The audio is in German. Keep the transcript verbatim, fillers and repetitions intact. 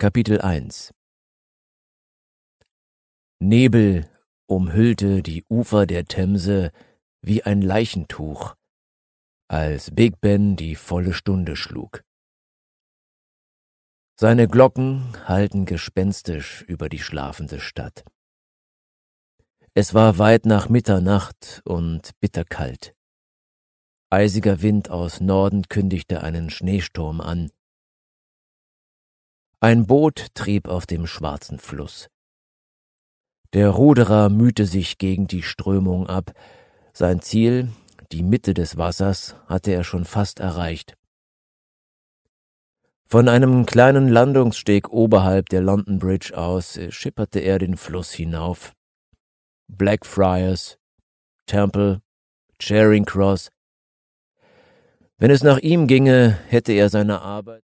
Kapitel eins Nebel umhüllte die Ufer der Themse wie ein Leichentuch, als Big Ben die volle Stunde schlug. Seine Glocken hallten gespenstisch über die schlafende Stadt. Es war weit nach Mitternacht und bitterkalt. Eisiger Wind aus Norden kündigte einen Schneesturm an. Ein Boot trieb auf dem schwarzen Fluss. Der Ruderer mühte sich gegen die Strömung ab. Sein Ziel, die Mitte des Wassers, hatte er schon fast erreicht. Von einem kleinen Landungssteg oberhalb der London Bridge aus schipperte er den Fluss hinauf. Blackfriars, Temple, Charing Cross. Wenn es nach ihm ginge, hätte er seine Arbeit